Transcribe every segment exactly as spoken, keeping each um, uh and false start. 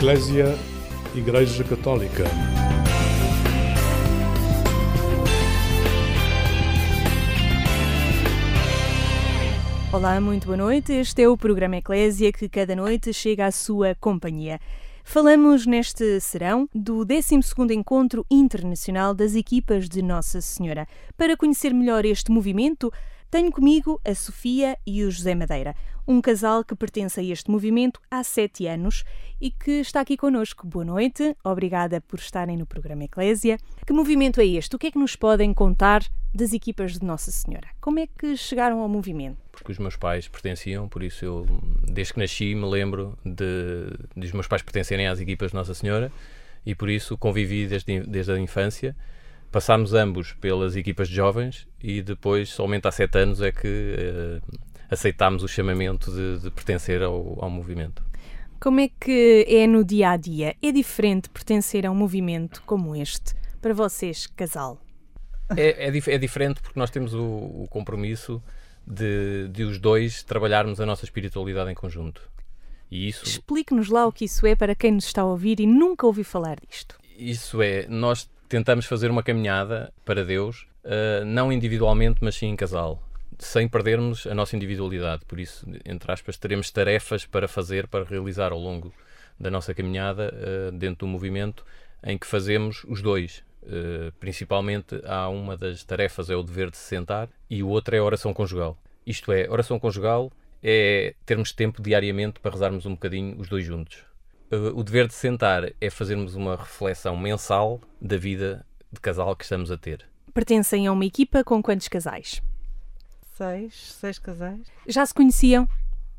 Eclésia, Igreja Católica. Olá, muito boa noite. Este é o programa Eclésia que cada noite chega à sua companhia. Falamos neste serão do décimo segundo Encontro Internacional das Equipas de Nossa Senhora. Para conhecer melhor este movimento, tenho comigo a Sofia e o José Madeira, um casal que pertence a este movimento há sete anos e que está aqui connosco. Boa noite, obrigada por estarem no programa Eclésia. Que movimento é este? O que é que nos podem contar das equipas de Nossa Senhora? Como é que chegaram ao movimento? Porque os meus pais pertenciam, por isso eu, desde que nasci, me lembro de, de os meus pais pertencerem às equipas de Nossa Senhora e por isso convivi desde, desde a infância. Passámos ambos pelas equipas de jovens e depois, somente há sete anos, é que uh, aceitámos o chamamento de, de pertencer ao, ao movimento. Como é que é no dia-a-dia? É diferente pertencer a um movimento como este, para vocês, casal? É, é, dif- é diferente porque nós temos o, o compromisso de, de os dois trabalharmos a nossa espiritualidade em conjunto. E isso... Explique-nos lá o que isso é para quem nos está a ouvir e nunca ouviu falar disto. Isso é, nós tentamos fazer uma caminhada para Deus, uh, não individualmente, mas sim em casal, sem perdermos a nossa individualidade. Por isso, entre aspas, teremos tarefas para fazer, para realizar ao longo da nossa caminhada uh, dentro do movimento, em que fazemos os dois. Uh, principalmente, há uma das tarefas é o dever de se sentar e o outro é a oração conjugal. Isto é, oração conjugal é termos tempo diariamente para rezarmos um bocadinho os dois juntos. O dever de sentar é fazermos uma reflexão mensal da vida de casal que estamos a ter. Pertencem a uma equipa com quantos casais? Seis, seis casais. Já se conheciam?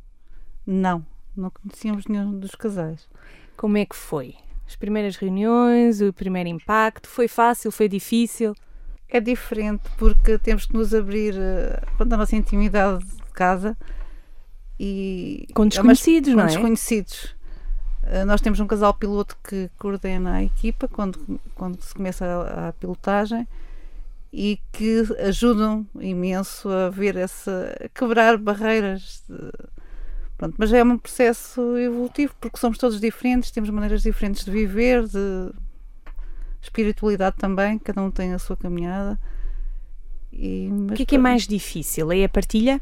Não, não conhecíamos nenhum dos casais. Como é que foi? As primeiras reuniões, o primeiro impacto, foi fácil, foi difícil? É diferente porque temos que nos abrir quanto à nossa intimidade de casa e... Com desconhecidos, é não é? Com é? desconhecidos. Nós temos um casal piloto que coordena a equipa quando, quando se começa a, a pilotagem e que ajudam imenso a ver essa, a quebrar barreiras. De, pronto, mas é um processo evolutivo porque somos todos diferentes, temos maneiras diferentes de viver, de espiritualidade também, cada um tem a sua caminhada. E, o que é que é mais difícil? É a partilha?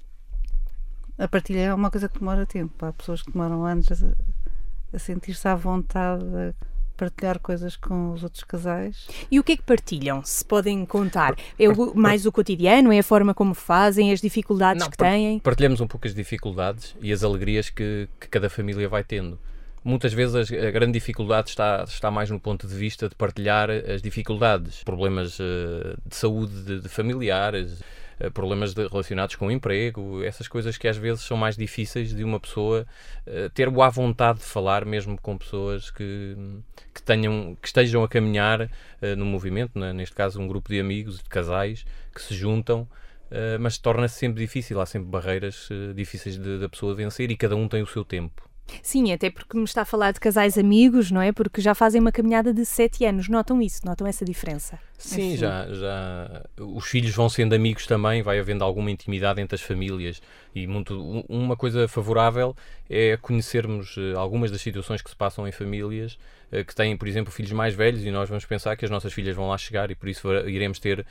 A partilha é uma coisa que demora tempo. Há pessoas que demoram anos a, a sentir-se à vontade a partilhar coisas com os outros casais. E o que é que partilham? Se podem contar? É o, mais o cotidiano? É a forma como fazem? As dificuldades Não, que têm? Partilhamos um pouco as dificuldades e as alegrias que, que cada família vai tendo. Muitas vezes a grande dificuldade está, está mais no ponto de vista de partilhar as dificuldades, problemas uh, de saúde de, de familiares, uh, problemas de, relacionados com o emprego, essas coisas que às vezes são mais difíceis de uma pessoa uh, ter boa vontade de falar, mesmo com pessoas que, que, tenham, que estejam a caminhar uh, no movimento, né? Neste caso um grupo de amigos, de casais, que se juntam, uh, mas torna-se sempre difícil, há sempre barreiras uh, difíceis da pessoa vencer e cada um tem o seu tempo. Sim, até porque me está a falar de casais amigos, não é? Porque já fazem uma caminhada de sete anos. Notam isso? Notam essa diferença? Sim, Enfim. já, já. Os filhos vão sendo amigos também, vai havendo alguma intimidade entre as famílias e muito, uma coisa favorável é conhecermos algumas das situações que se passam em famílias que têm, por exemplo, filhos mais velhos e nós vamos pensar que as nossas filhas vão lá chegar e por isso iremos ter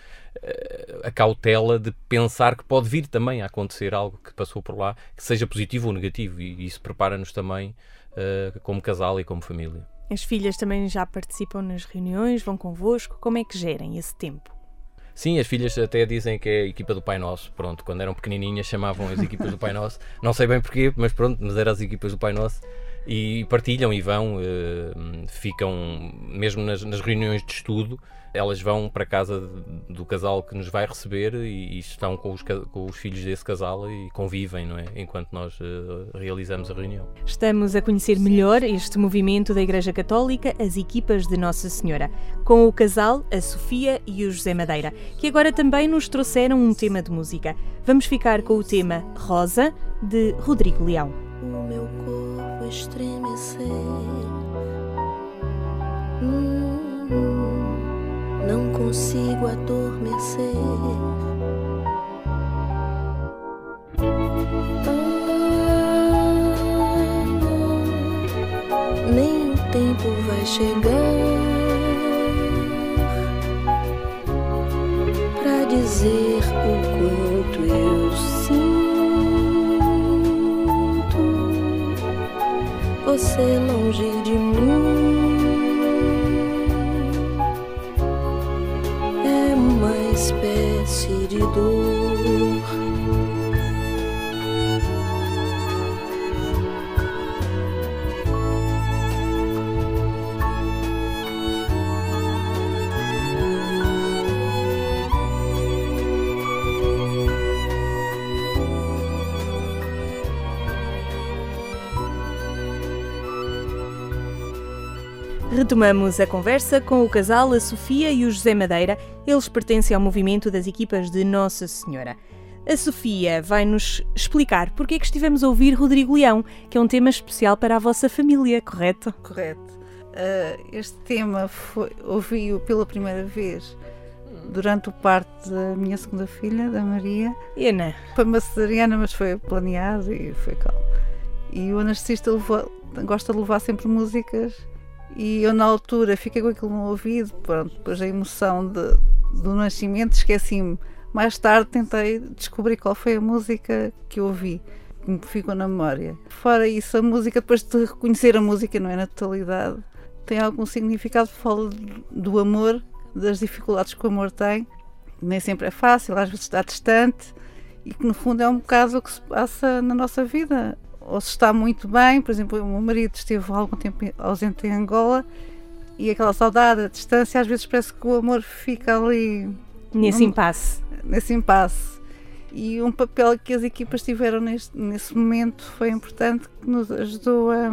a cautela de pensar que pode vir também a acontecer algo que passou por lá, que seja positivo ou negativo, e isso prepara-nos também uh, como casal e como família. As filhas também já participam nas reuniões, vão convosco. Como é que gerem esse tempo? Sim, as filhas até dizem que é a equipa do Pai Nosso. Pronto, quando eram pequenininhas chamavam as equipas do Pai Nosso. Não sei bem porquê, mas pronto, mas eram as equipas do Pai Nosso. E partilham e vão, uh, ficam, mesmo nas, nas reuniões de estudo, elas vão para a casa do casal que nos vai receber e, e estão com os, com os filhos desse casal e convivem, não é? Enquanto nós uh, realizamos a reunião. Estamos a conhecer melhor este movimento da Igreja Católica, as equipas de Nossa Senhora, com o casal, a Sofia e o José Madeira, que agora também nos trouxeram um tema de música. Vamos ficar com o tema Rosa, de Rodrigo Leão. O meu corpo estremecer, hum, não consigo adormecer. Ah, nem vai chegar pra dizer o quanto eu sinto você longe de mim. É uma espécie de dor. Retomamos a conversa com o casal, a Sofia e o José Madeira. Eles pertencem ao movimento das equipas de Nossa Senhora. A Sofia vai-nos explicar porque é que estivemos a ouvir Rodrigo Leão, que é um tema especial para a vossa família, correto? Correto. Uh, este tema foi, ouvi-o pela primeira vez durante o parto da minha segunda filha, da Maria. Ana. Foi uma cesariana, mas foi planeado e foi calmo. E o anestesista levou, gosta de levar sempre músicas. E eu, na altura, fiquei com aquilo no ouvido, pronto, depois a emoção de, do nascimento, esqueci-me. Mais tarde tentei descobrir qual foi a música que eu ouvi, que me ficou na memória. Fora isso, a música, depois de reconhecer a música, não é na totalidade, tem algum significado, fala do amor, das dificuldades que o amor tem, nem sempre é fácil, às vezes está distante, e que no fundo é um bocado o que se passa na nossa vida. Ou se está muito bem, por exemplo, o meu marido esteve há algum tempo ausente em Angola e aquela saudade, a distância, às vezes parece que o amor fica ali... Nesse num, impasse. Nesse impasse. E um papel que as equipas tiveram neste, nesse momento foi importante, que nos ajudou a,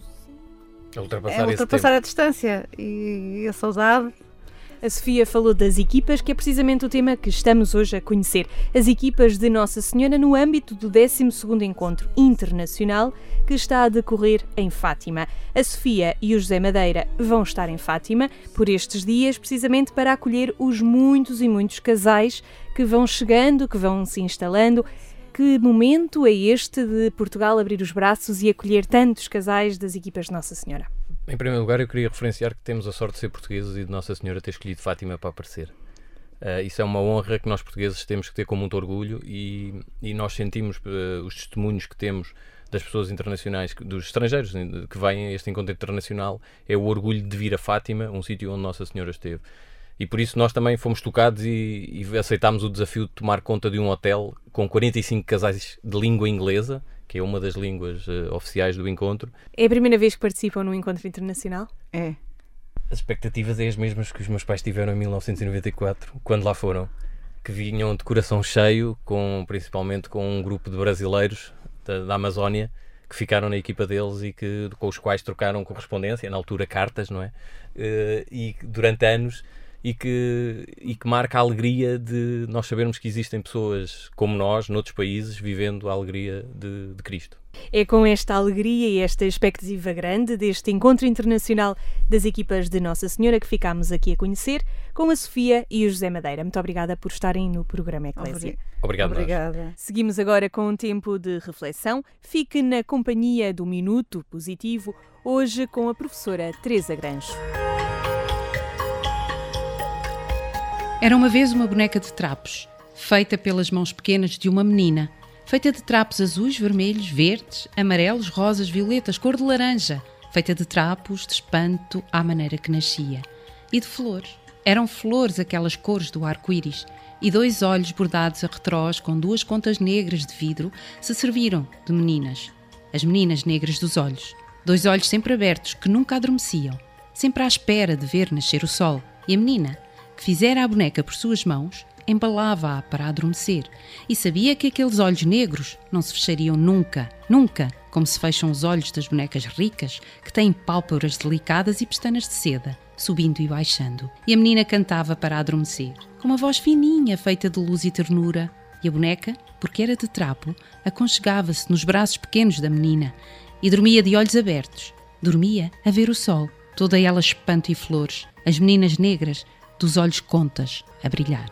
a ultrapassar, a, ultrapassar a distância e a saudade. A Sofia falou das equipas, que é precisamente o tema que estamos hoje a conhecer. As equipas de Nossa Senhora no âmbito do décimo segundo Encontro Internacional que está a decorrer em Fátima. A Sofia e o José Madeira vão estar em Fátima por estes dias, precisamente para acolher os muitos e muitos casais que vão chegando, que vão se instalando. Que momento é este de Portugal abrir os braços e acolher tantos casais das equipas de Nossa Senhora? Em primeiro lugar, eu queria referenciar que temos a sorte de ser portugueses e de Nossa Senhora ter escolhido Fátima para aparecer. Uh, isso é uma honra que nós portugueses temos que ter com muito orgulho e, e nós sentimos uh, os testemunhos que temos das pessoas internacionais, dos estrangeiros que vêm a este encontro internacional, é o orgulho de vir a Fátima, um sítio onde Nossa Senhora esteve. E por isso nós também fomos tocados e, e aceitámos o desafio de tomar conta de um hotel com quarenta e cinco casais de língua inglesa, que é uma das línguas uh, oficiais do encontro. É a primeira vez que participam num encontro internacional? É. As expectativas é as mesmas que os meus pais tiveram em mil novecentos e noventa e quatro, quando lá foram, que vinham de coração cheio, com, principalmente com um grupo de brasileiros da, da Amazónia, que ficaram na equipa deles e que, com os quais trocaram correspondência, na altura cartas, não é? Uh, e durante anos... E que, e que marca a alegria de nós sabermos que existem pessoas como nós, noutros países, vivendo a alegria de, de Cristo. É com esta alegria e esta expectativa grande deste encontro internacional das equipas de Nossa Senhora que ficámos aqui a conhecer com a Sofia e o José Madeira. Muito obrigada por estarem no programa Eclésia. Obrigado. Obrigada. Nós. Seguimos agora com um tempo de reflexão. Fique na companhia do Minuto Positivo, hoje com a professora Teresa Granjo. Era uma vez uma boneca de trapos, feita pelas mãos pequenas de uma menina, feita de trapos azuis, vermelhos, verdes, amarelos, rosas, violetas, cor de laranja, feita de trapos de espanto à maneira que nascia. E de flores. Eram flores aquelas cores do arco-íris, e dois olhos bordados a retrós com duas contas negras de vidro se serviram de meninas. As meninas negras dos olhos. Dois olhos sempre abertos, que nunca adormeciam, sempre à espera de ver nascer o sol. E a menina, que fizera a boneca por suas mãos, embalava-a para adormecer e sabia que aqueles olhos negros não se fechariam nunca, nunca, como se fecham os olhos das bonecas ricas, que têm pálpebras delicadas e pestanas de seda, subindo e baixando. E a menina cantava para adormecer, com uma voz fininha feita de luz e ternura, e a boneca, porque era de trapo, aconchegava-se nos braços pequenos da menina e dormia de olhos abertos, dormia a ver o sol, toda ela espanto e flores, as meninas negras, dos olhos contas a brilhar.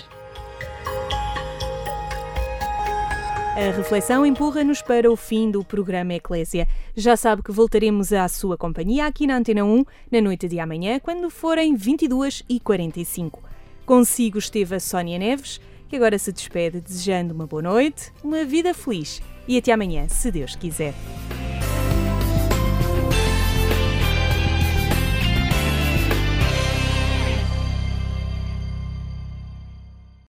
A reflexão empurra-nos para o fim do programa Eclésia. Já sabe que voltaremos à sua companhia aqui na Antena um na noite de amanhã, quando forem vinte e duas e quarenta e cinco. Consigo esteve a Sónia Neves, que agora se despede desejando uma boa noite, uma vida feliz e até amanhã, se Deus quiser.